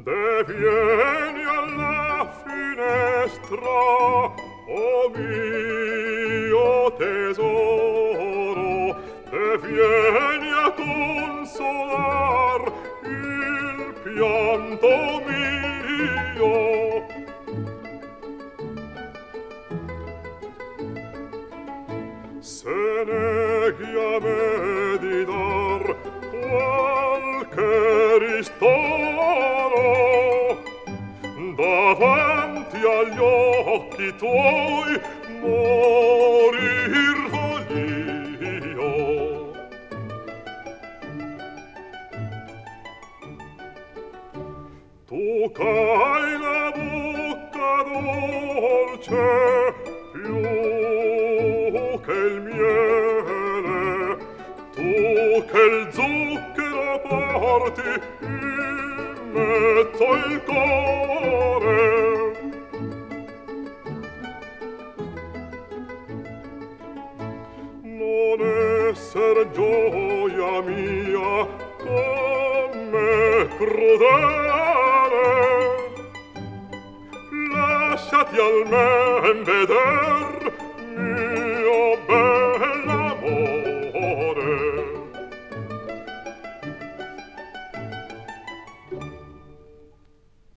Vieni alla finestra, o mio tesoro, vieni a consolar il pianto mio. Se neghi a me di dar qualche ristoro, davanti agli occhi tuoi morir voglio. Tu c'hai la bocca dolce più che il miele, tu che il zucchero porti in mezzo al cuore. Non esser gioia mia come crudele, lasciati almen veder